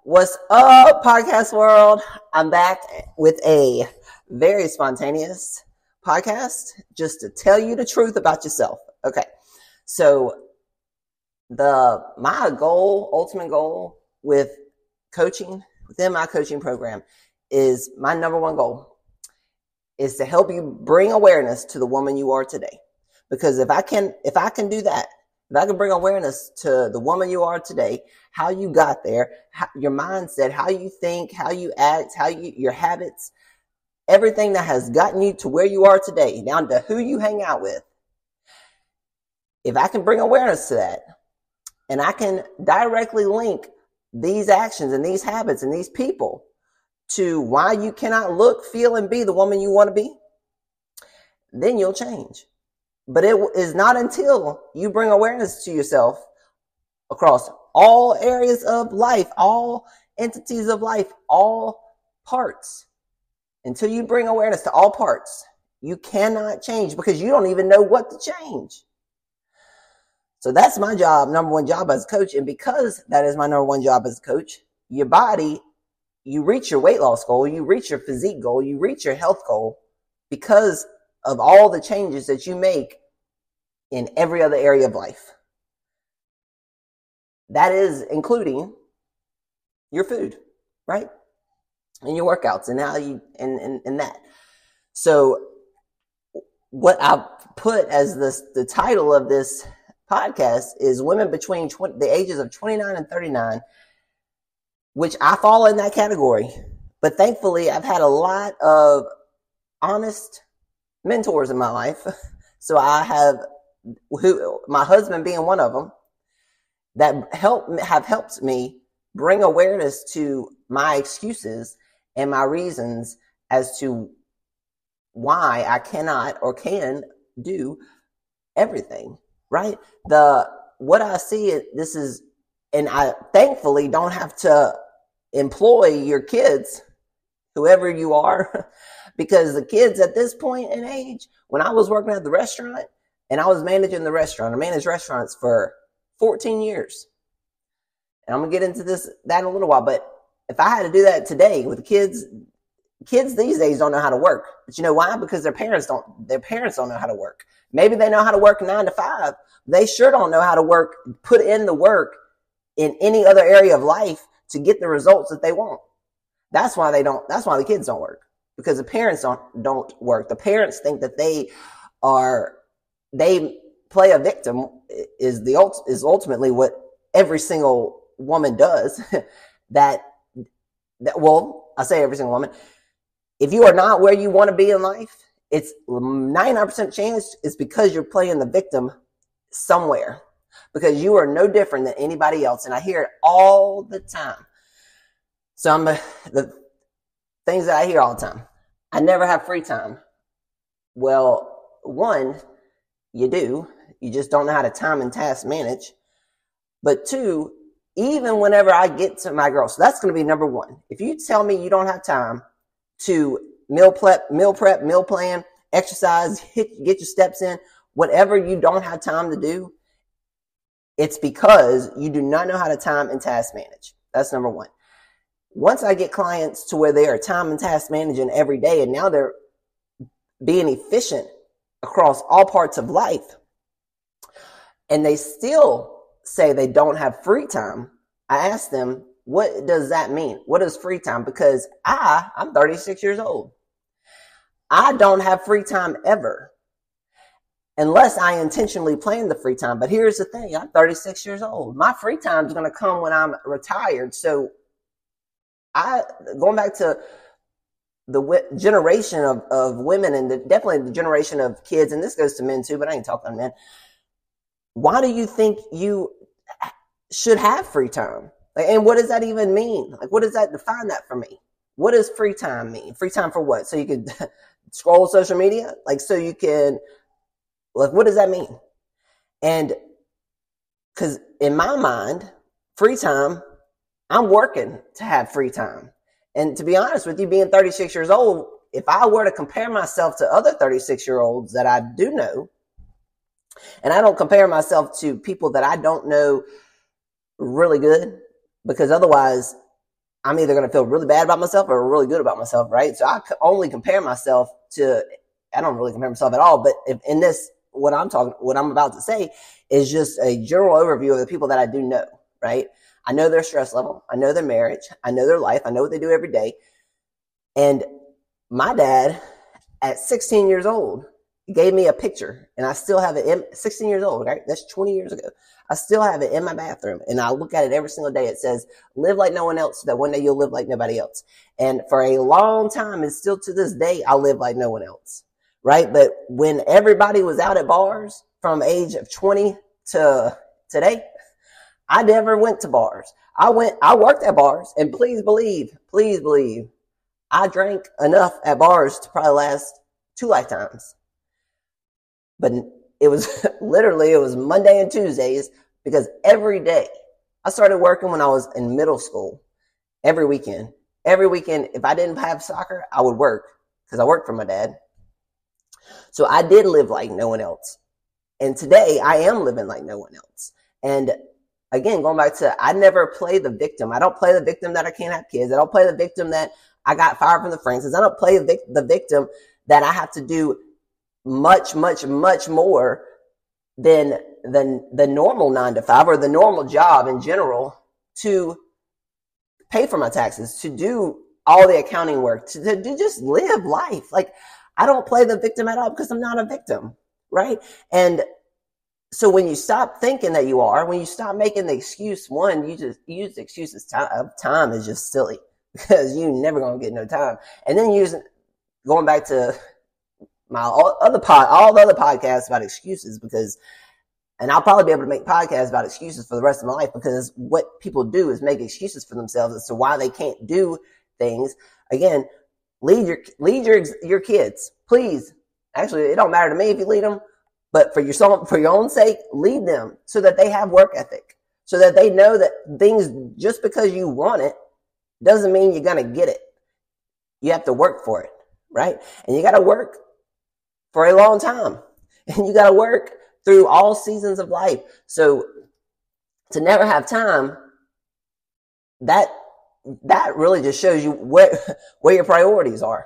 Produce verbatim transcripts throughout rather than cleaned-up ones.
What's up, podcast world? I'm back with a very spontaneous podcast just to tell you the truth about yourself. Okay. So the, my goal, ultimate goal with coaching within my coaching program is my number one goal is to help you bring awareness to the woman you are today. Because if I can, if I can do that, if I can bring awareness to the woman you are today, how you got there, how, your mindset, how you think, how you act, how you, your habits, everything that has gotten you to where you are today, down to who you hang out with. If I can bring awareness to that, and I can directly link these actions and these habits and these people to why you cannot look, feel, and be the woman you want to be, then you'll change. But it is not until you bring awareness to yourself across all areas of life, all entities of life, all parts. Until you bring awareness to all parts, you cannot change because you don't even know what to change. So that's my job, number one job as a coach. And because that is my number one job as a coach, your body, you reach your weight loss goal, you reach your physique goal, you reach your health goal because of all the changes that you make in every other area of life. That is including your food, right? And your workouts and how you, and, and, and that. So what I put as this, the title of this podcast is women between twenty, the ages of twenty-nine and thirty-nine, which I fall in that category. But thankfully, I've had a lot of honest mentors in my life. So I have, who my husband being one of them, that help have helped me bring awareness to my excuses and my reasons as to why I cannot or can do everything, right? The, what I see, this is, and I thankfully don't have to employ your kids, whoever you are, because the kids at this point in age, when I was working at the restaurant and I was managing the restaurant, I managed restaurants for fourteen years. And I'm going to get into this, that in a little while. But if I had to do that today with the kids, kids these days don't know how to work. But you know why? Because their parents don't, their parents don't know how to work. Maybe they know how to work nine to five. They sure don't know how to work, put in the work in any other area of life to get the results that they want. That's why they don't, that's why the kids don't work. Because the parents don't, don't work. The parents think that they are, they play a victim is the ult, is ultimately what every single woman does. that, that, well, I say every single woman. If you are not where you want to be in life, it's ninety-nine percent chance it's because you're playing the victim somewhere. Because you are no different than anybody else. And I hear it all the time. Some of the things that I hear all the time. I never have free time. Well, one, you do. You just don't know how to time and task manage. But two, even whenever I get to my girl, so that's going to be number one. If you tell me you don't have time to meal prep, meal prep, meal plan, exercise, hit, get your steps in, whatever you don't have time to do, it's because you do not know how to time and task manage. That's number one. Once I get clients to where they are time and task managing every day, and now they're being efficient across all parts of life, and they still say they don't have free time, I ask them, what does that mean? What is free time? Because I, I'm thirty-six years old. I don't have free time ever unless I intentionally plan the free time. But here's the thing. I'm thirty-six years old. My free time is going to come when I'm retired. So I, going back to the w- generation of, of women and the, definitely the generation of kids, and this goes to men too, but I ain't talking to men. Why do you think you should have free time? Like, and what does that even mean? Like, what does that define that for me? What does free time mean? Free time for what? So you can scroll social media? Like, so you can, like, what does that mean? And because in my mind, free time, I'm working to have free time. And to be honest with you, being thirty-six years old, if I were to compare myself to other thirty-six year olds that I do know, and I don't compare myself to people that I don't know really good, because otherwise I'm either going to feel really bad about myself or really good about myself, right? So I only compare myself to, I don't really compare myself at all, but if in this, what I'm talking, what I'm about to say is just a general overview of the people that I do know, right? I know their stress level. I know their marriage. I know their life. I know what they do every day. And my dad at sixteen years old gave me a picture, and I still have it in, sixteen years old, right? That's twenty years ago. I still have it in my bathroom, and I look at it every single day. It says, live like no one else so that one day you'll live like nobody else. And for a long time, and still to this day, I live like no one else, right? But when everybody was out at bars from age of twenty to today, I never went to bars. I went, I worked at bars, and please believe, please believe, I drank enough at bars to probably last two lifetimes. But it was literally, it was Monday and Tuesdays, because every day, I started working when I was in middle school, every weekend. Every weekend, if I didn't have soccer, I would work, because I worked for my dad. So I did live like no one else. And today, I am living like no one else. And again, going back to, I never play the victim. I don't play the victim that I can't have kids. I don't play the victim that I got fired from the Francis. I don't play the, vic- the victim that I have to do much, much, much more than, than the normal nine to five or the normal job in general to pay for my taxes, to do all the accounting work, to, to, to just live life. Like, I don't play the victim at all because I'm not a victim, right? And so when you stop thinking that you are, when you stop making the excuse, one, you just use the excuses of time is just silly because you never going to get no time. And then using, going back to my other pod, all the other podcasts about excuses, because, and I'll probably be able to make podcasts about excuses for the rest of my life, because what people do is make excuses for themselves as to why they can't do things. Again, lead your, lead your, your kids, please. Actually, it don't matter to me if you lead them, but for your, for your own sake, lead them so that they have work ethic, so that they know that things, just because you want it doesn't mean you're going to get it. You have to work for it, right? And you got to work for a long time, and you got to work through all seasons of life. So to never have time, that, that really just shows you where, where your priorities are,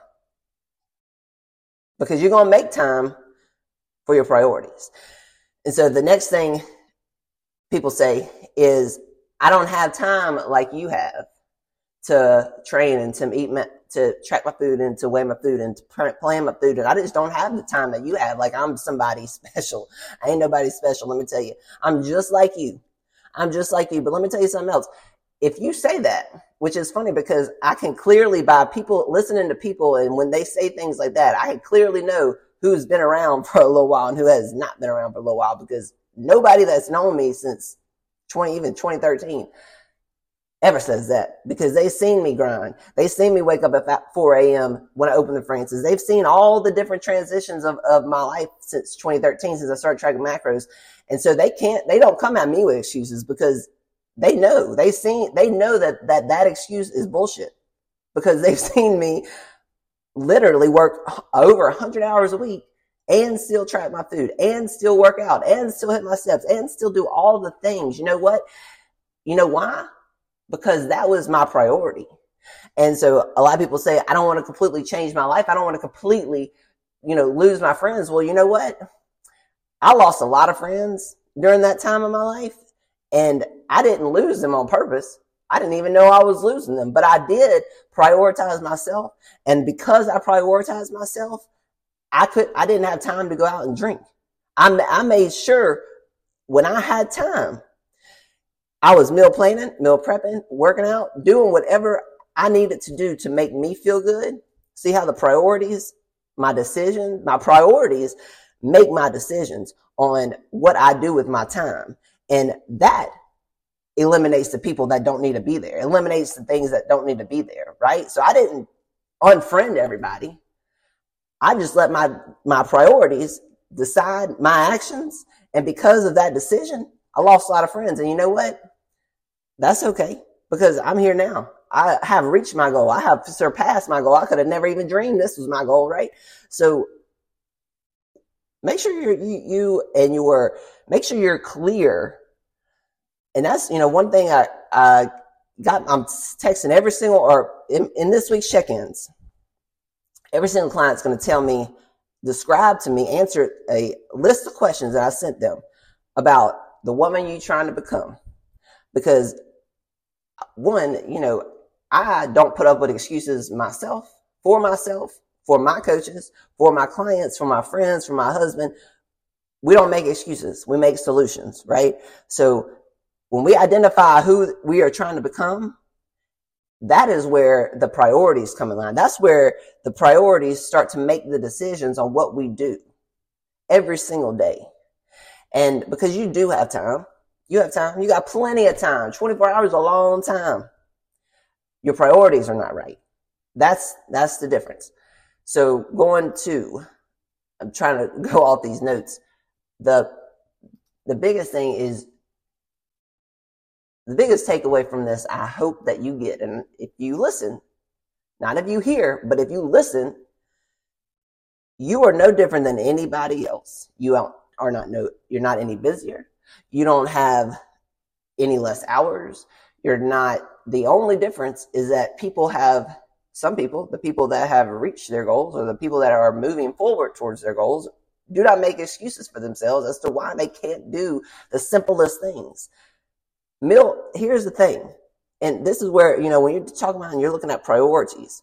because you're going to make time for your priorities. And so the next thing people say is, I don't have time like you have to train and to eat, my, to track my food and to weigh my food and to plan my food. And I just don't have the time that you have. Like, I'm somebody special. I ain't nobody special. Let me tell you, I'm just like you. I'm just like you. But let me tell you something else. If you say that, which is funny because I can clearly, by people listening to people, and when they say things like that, I can clearly know who's been around for a little while and who has not been around for a little while, because nobody that's known me since twenty, even twenty thirteen, ever says that, because they've seen me grind. They've seen me wake up at four a.m. when I open the Francis. They've seen all the different transitions of, of my life since twenty thirteen, since I started tracking macros. And so they can't, they don't come at me with excuses, because they know, they've seen, they know that, that that excuse is bullshit, because they've seen me literally work over one hundred hours a week and still track my food and still work out and still hit my steps and still do all the things. You know what? You know why? Because that was my priority. And so a lot of people say, I don't want to completely change my life. I don't want to completely, you know, lose my friends. Well, you know what? I lost a lot of friends during that time of my life, and I didn't lose them on purpose. I didn't even know I was losing them, but I did prioritize myself. And because I prioritized myself, I could, I didn't have time to go out and drink. I, I made sure when I had time, I was meal planning, meal prepping, working out, doing whatever I needed to do to make me feel good. See how the priorities, my decisions, my priorities make my decisions on what I do with my time. And that eliminates the people that don't need to be there, eliminates the things that don't need to be there, right? So I didn't unfriend everybody. I just let my, my priorities decide my actions. And because of that decision, I lost a lot of friends. And you know what? That's okay, because I'm here now. I have reached my goal. I have surpassed my goal. I could have never even dreamed this was my goal, right? So make sure you're, you, you and you were, make sure you're clear. And that's, you know, one thing I, I got, I'm texting every single, or in, in this week's check-ins, every single client's going to tell me, describe to me, answer a list of questions that I sent them about the woman you're trying to become. Because one, you know, I don't put up with excuses myself, for myself, for my coaches, for my clients, for my friends, for my husband. We don't make excuses. We make solutions, right? So when we identify who we are trying to become, that is where the priorities come in line. That's where the priorities start to make the decisions on what we do every single day. And because you do have time, you have time, you got plenty of time. twenty-four hours is a long time. Your priorities are not right. That's, that's the difference. So going to, I'm trying to go off these notes. The, the biggest thing is, the biggest takeaway from this, I hope that you get, and if you listen, not if you hear, but if you listen, you are no different than anybody else. You are not no, you're not any busier. You don't have any less hours. You're not, the only difference is that people have, some people, the people that have reached their goals, or the people that are moving forward towards their goals, do not make excuses for themselves as to why they can't do the simplest things. Mill, here's the thing, and this is where, you know, when you're talking about and you're looking at priorities,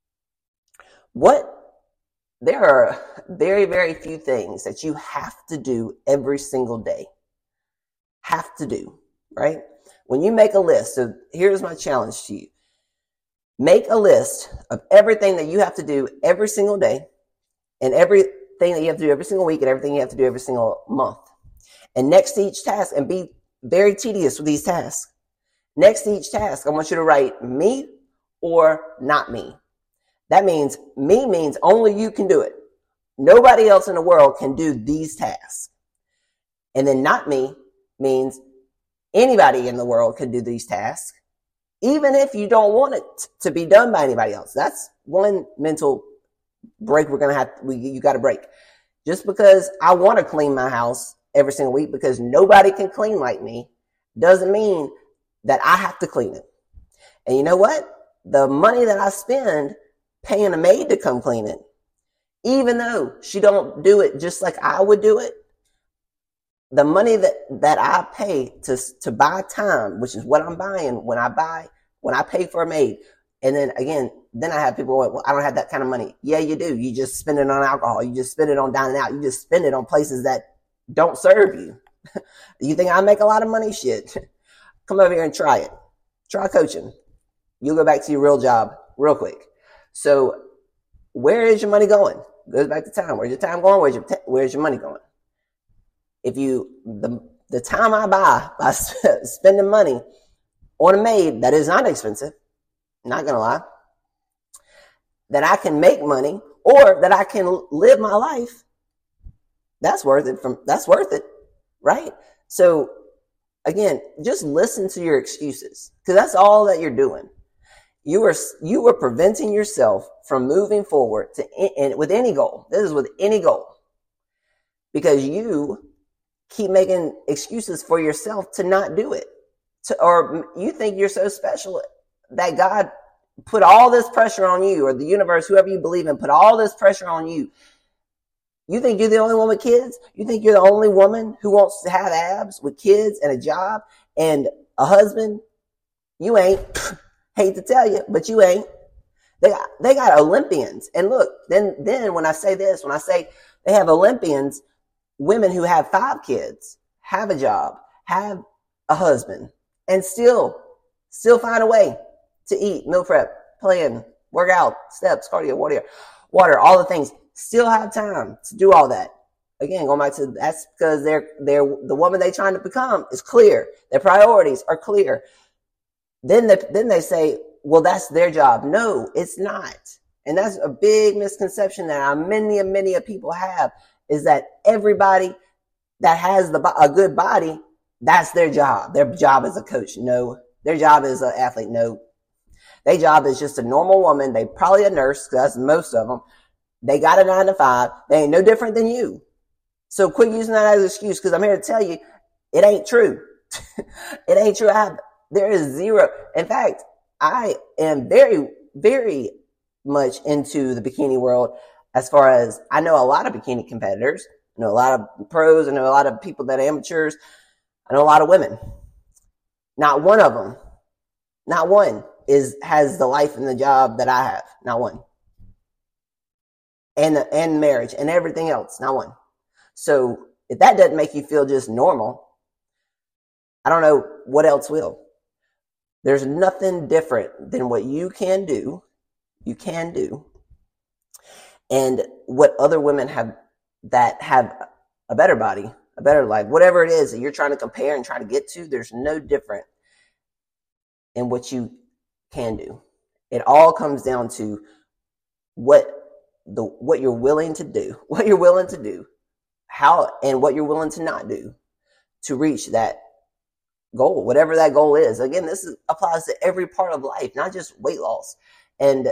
what, there are very, very few things that you have to do every single day. Have to do, right? When you make a list, so here's my challenge to you. Make a list of everything that you have to do every single day, and everything that you have to do every single week, and everything you have to do every single month. And next to each task, and be very tedious with these tasks. Next to each task, I want you to write me or not me. That means me means only you can do it. Nobody else in the world can do these tasks. And then not me means anybody in the world can do these tasks, even if you don't want it to be done by anybody else. That's one mental break we're going to have, we, you got to break. Just because I want to clean my house every single week because nobody can clean like me doesn't mean that I have to clean it. And you know what? The money that I spend paying a maid to come clean it, even though she don't do it just like I would do it, the money that, that I pay to, to buy time, which is what I'm buying when I buy, when I pay for a maid. And then again, then I have people going, well, I don't have that kind of money. Yeah, you do. You just spend it on alcohol. You just spend it on dining out. You just spend it on places that don't serve you. You think I make a lot of money? Shit. Come over here and try it. Try coaching. You'll go back to your real job real quick. So where is your money going? Goes back to time. Where's your time going? Where's your, t- where's your money going? If you, the, the time I buy by spending money on a maid that is not expensive, not going to lie, that I can make money or that I can live my life, that's worth it. From that's worth it, right? So again, just listen to your excuses, because that's all that you're doing. You are you are preventing yourself from moving forward to and with any goal. This is with any goal, because you keep making excuses for yourself to not do it, to, or you think you're so special that God put all this pressure on you, or the universe, whoever you believe in, put all this pressure on you. You think you're the only one with kids? You think you're the only woman who wants to have abs with kids and a job and a husband? You ain't. Hate to tell you, but you ain't. They got, they got Olympians. And look, then, then when I say this, when I say they have Olympians, women who have five kids, have a job, have a husband, and still, still find a way to eat, meal prep, plan, work out, steps, cardio, water, water, all the things. Still have time to do all that. Again, going back to, that's because they're, they're, the woman they're trying to become is clear. Their priorities are clear. Then they, then they say, well, that's their job. No, it's not. And that's a big misconception that many, many people have, is that everybody that has the, a good body, that's their job. Their job is a coach. No. Their job is an athlete. No. Their job is just a normal woman. They probably a nurse, because that's most of them. They got a nine to five. They ain't no different than you. So quit using that as an excuse, because I'm here to tell you, it ain't true. It ain't true. I have There is zero. In fact, I am very, very much into the bikini world as far as I know a lot of bikini competitors. I know a lot of pros. I know a lot of people that are amateurs. I know a lot of women. Not one of them, not one is has the life and the job that I have. Not one. And the, and marriage and everything else. Not one. So if that doesn't make you feel just normal, I don't know what else will. There's nothing different than what you can do. You can do. And what other women have that have a better body, a better life, whatever it is that you're trying to compare and try to get to, there's no different in what you can do. It all comes down to what the what you're willing to do, what you're willing to do, how and what you're willing to not do to reach that goal, whatever that goal is. Again, this is, applies to every part of life, not just weight loss. And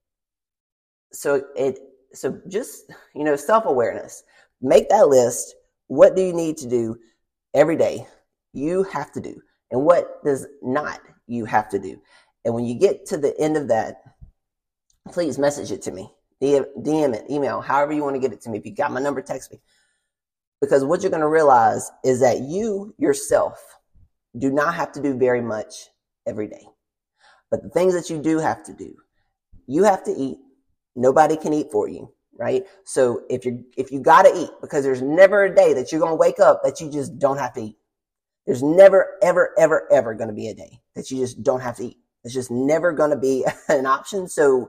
so it so just, you know, self-awareness. Make that list. What do you need to do every day? You have to do. And what does not you have to do? And when you get to the end of that, please message it to me. D M it, email, however you want to get it to me. If you got my number, text me. Because what you're going to realize is that you yourself do not have to do very much every day. But the things that you do have to do, you have to eat. Nobody can eat for you, right? So if you if you got to eat, because there's never a day that you're going to wake up that you just don't have to eat. There's never, ever, ever, ever going to be a day that you just don't have to eat. It's just never going to be an option. So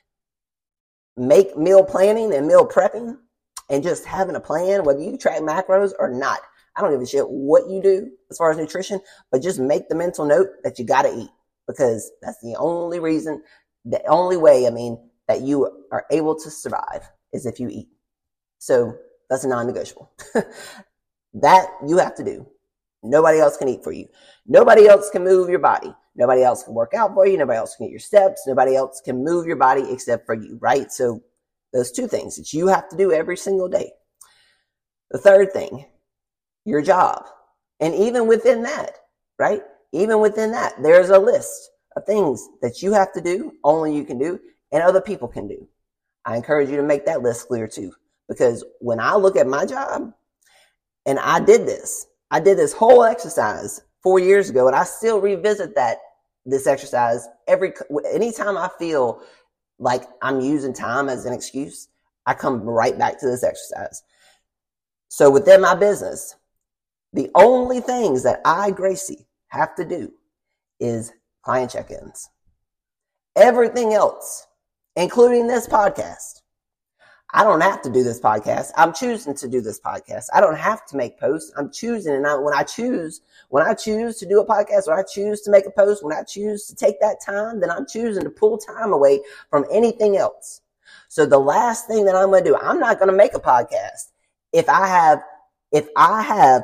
make meal planning and meal prepping and just having a plan, whether you track macros or not. I don't give a shit what you do as far as nutrition, but just make the mental note that you got to eat, because that's the only reason, the only way, I mean, that you are able to survive is if you eat. So that's a non-negotiable. That you have to do. Nobody else can eat for you. Nobody else can move your body. Nobody else can work out for you. Nobody else can get your steps. Nobody else can move your body except for you, right? So those two things that you have to do every single day. The third thing, your job. And even within that, right? Even within that, there's a list of things that you have to do, only you can do, and other people can do. I encourage you to make that list clear too. Because when I look at my job, and I did this, I did this whole exercise four years ago, and I still revisit that, this exercise every, anytime I feel like I'm using time as an excuse, I come right back to this exercise. So within my business, the only things that I, Gracie, have to do is client check-ins. Everything else, including this podcast, I don't have to do this podcast. I'm choosing to do this podcast. I don't have to make posts. I'm choosing. And I, when I choose, when I choose to do a podcast, when I choose to make a post, when I choose to take that time, then I'm choosing to pull time away from anything else. So the last thing that I'm going to do, I'm not going to make a podcast if I have, if I have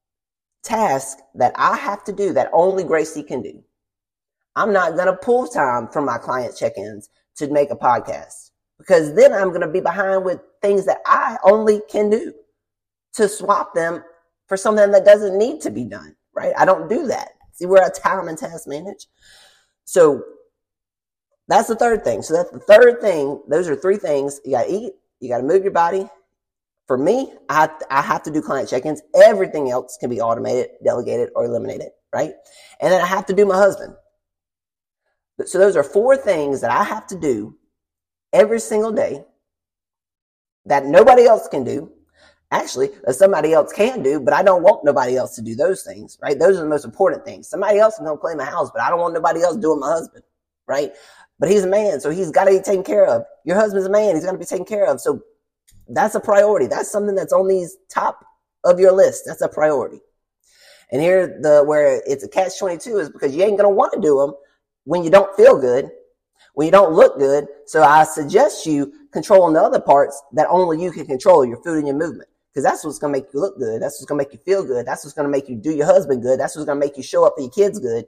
tasks that I have to do that only Gracie can do. I'm not going to pull time from my client check-ins to make a podcast, because then I'm going to be behind with things that I only can do, to swap them for something that doesn't need to be done, right? I don't do that. See, we're a time and task manage. So that's the third thing. So that's the third thing. Those are three things. You got to eat. You got to move your body. For me, I have, to, I have to do client check-ins. Everything else can be automated, delegated, or eliminated, right? And then I have to do my husband. So those are four things that I have to do every single day that nobody else can do. Actually, that somebody else can do, but I don't want nobody else to do those things, right? Those are the most important things. Somebody else is going to clean my house, but I don't want nobody else doing my husband, right? But he's a man, so he's got to be taken care of. Your husband's a man, he's going to be taken care of. So that's a priority. That's something that's on these top of your list. That's a priority. And here, the where it's a catch twenty-two is because you ain't going to want to do them when you don't feel good, when you don't look good. So I suggest you controlling the other parts that only you can control, your food and your movement. Because that's what's going to make you look good. That's what's going to make you feel good. That's what's going to make you do your husband good. That's what's going to make you show up for your kids good.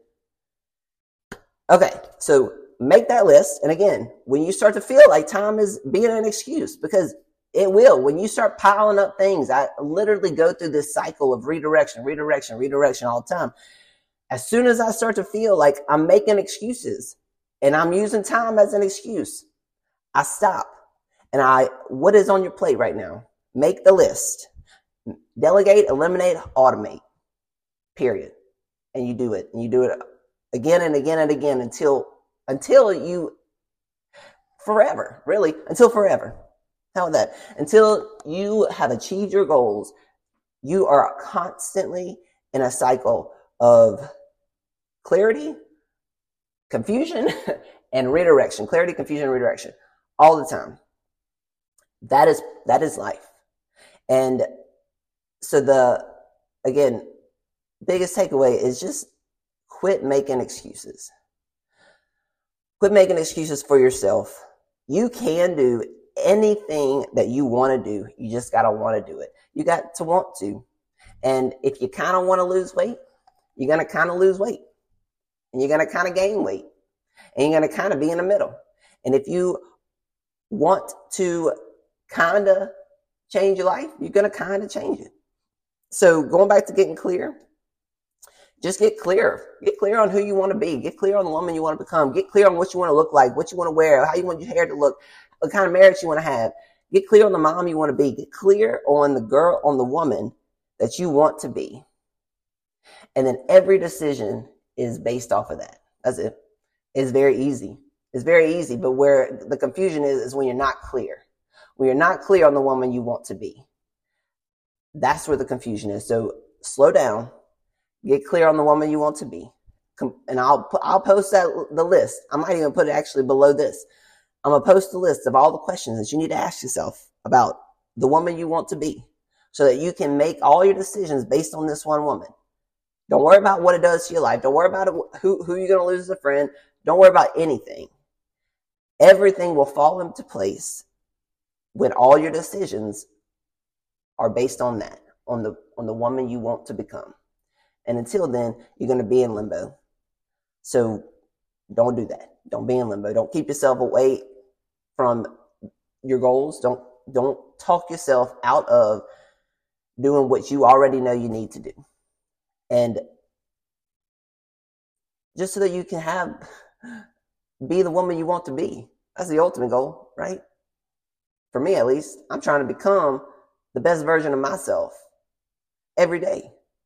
Okay, so make that list. And again, when you start to feel like time is being an excuse, because it will. When you start piling up things, I literally go through this cycle of redirection, redirection, redirection all the time. As soon as I start to feel like I'm making excuses and I'm using time as an excuse, I stop. And I, what is on your plate right now? Make the list. Delegate, eliminate, automate. Period. And you do it. And you do it again and again and again until, until you, forever, really, until forever. How about that? Until you have achieved your goals, you are constantly in a cycle of clarity, confusion, and redirection. Clarity, confusion, and redirection. All the time. That is, that is life. And so the, again, biggest takeaway is just quit making excuses. Quit making excuses for yourself. You can do anything that you want to do. You just got to want to do it. You got to want to. And if you kind of want to lose weight, you're going to kind of lose weight. And you're going to kind of gain weight. And you're going to kind of be in the middle. And if you want to kind of change your life, you're going to kind of change it. So going back to getting clear, just get clear. Get clear on who you want to be. Get clear on the woman you want to become. Get clear on what you want to look like, what you want to wear, how you want your hair to look, what kind of marriage you want to have. Get clear on the mom you want to be. Get clear on the girl, on the woman that you want to be. And then every decision is based off of that. That's it. It's very easy. It's very easy. But where the confusion is, is when you're not clear. When you're not clear on the woman you want to be. That's where the confusion is. So slow down. Get clear on the woman you want to be. And I'll I'll post that the list. I might even put it actually below this. I'm going to post the list of all the questions that you need to ask yourself about the woman you want to be so that you can make all your decisions based on this one woman. Don't worry about what it does to your life. Don't worry about it, who, who you're going to lose as a friend. Don't worry about anything. Everything will fall into place when all your decisions are based on that, on the, on the woman you want to become. And until then, you're going to be in limbo. So don't do that. Don't be in limbo. Don't keep yourself away from your goals. Don't, don't talk yourself out of doing what you already know you need to do. And just so that you can have, be the woman you want to be. That's the ultimate goal, right? For me, at least, I'm trying to become the best version of myself every day.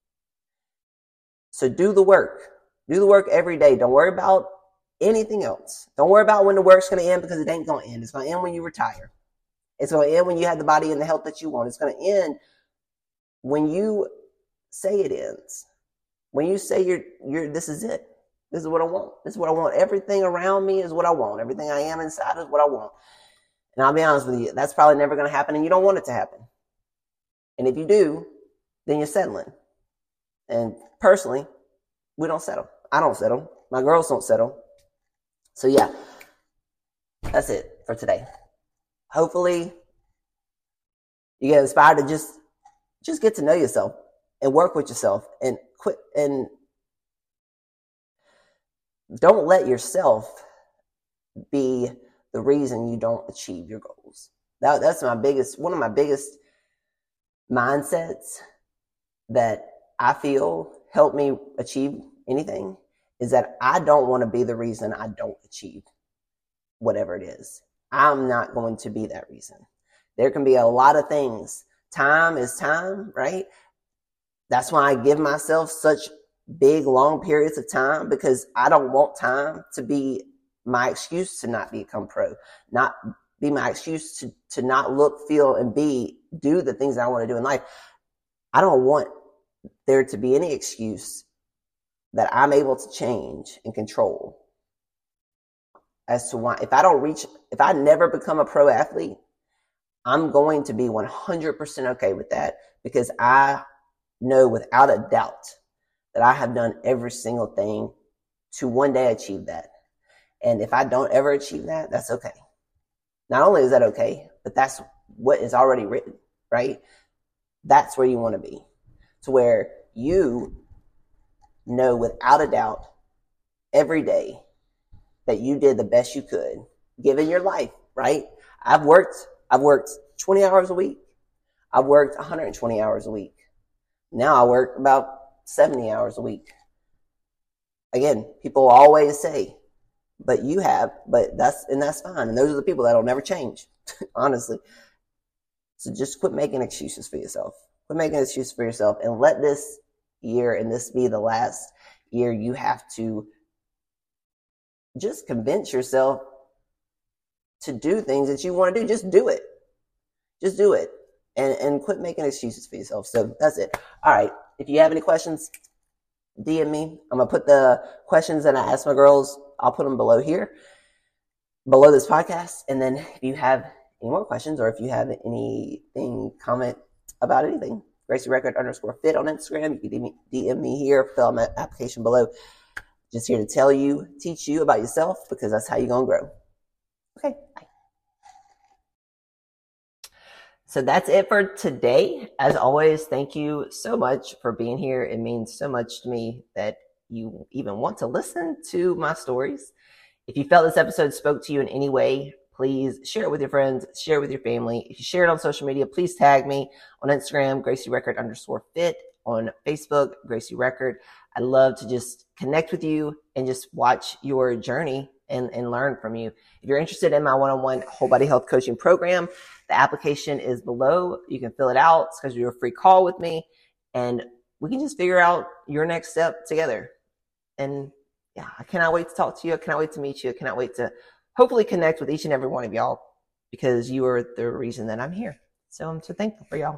So do the work. Do the work every day. Don't worry about anything else. Don't worry about when the work's going to end, because it ain't going to end. It's going to end when you retire. It's going to end when you have the body and the health that you want. It's going to end when you say it ends. When you say you're, you're, this is it. This is what I want. This is what I want. Everything around me is what I want. Everything I am inside is what I want. And I'll be honest with you, that's probably never going to happen, and you don't want it to happen. And if you do, then you're settling. And personally, we don't settle. I don't settle. My girls don't settle. So yeah, that's it for today. Hopefully you get inspired to just, just get to know yourself and work with yourself and quit, and don't let yourself be the reason you don't achieve your goals. That, that's my biggest, one of my biggest mindsets that I feel help me achieve anything is that I don't want to be the reason I don't achieve whatever it is. I'm not going to be that reason. There can be a lot of things. Time is time, right? That's why I give myself such big, long periods of time, because I don't want time to be my excuse to not become pro, not be my excuse to, to not look, feel, and be, do the things that I want to do in life. I don't want there to be any excuse that I'm able to change and control as to why, if I don't reach, if I never become a pro athlete, I'm going to be one hundred percent okay with that, because I know without a doubt that I have done every single thing to one day achieve that. And if I don't ever achieve that, that's okay. Not only is that okay, but that's what is already written, right? That's where you want to be, to where you know without a doubt every day that you did the best you could given your life, right? I've worked, I've worked twenty hours a week. I've worked one hundred twenty hours a week. Now I work about seventy hours a week. again, people always say, but you have, but that's, and that's fine. And those are the people that'll never change, honestly. So just quit making excuses for yourself. Quit making excuses for yourself and let this year and this be the last year you have to just convince yourself to do things that you want to do. Just do it. Just do it. And, and quit making excuses for yourself. So that's it. All right. If you have any questions, D M me. I'm going to put the questions that I ask my girls, I'll put them below here, below this podcast. And then if you have any more questions or if you have anything, comment about anything, Gracie Record underscore fit on Instagram. You can D M me here, fill out my application below. Just here to tell you, teach you about yourself, because that's how you're going to grow. Okay, bye. So that's it for today. As always, thank you so much for being here. It means so much to me that you even want to listen to my stories. If you felt this episode spoke to you in any way, please share it with your friends, share it with your family. If you share it on social media, please tag me on Instagram, Gracie Record underscore fit, on Facebook, Gracie Record. I love to just connect with you and just watch your journey and, and learn from you. If you're interested in my one-on-one whole body health coaching program, the application is below. You can fill it out, schedule a free call with me, and we can just figure out your next step together. And yeah, I cannot wait to talk to you. I cannot wait to meet you. I cannot wait to hopefully connect with each and every one of y'all, because you are the reason that I'm here. So I'm so thankful for y'all.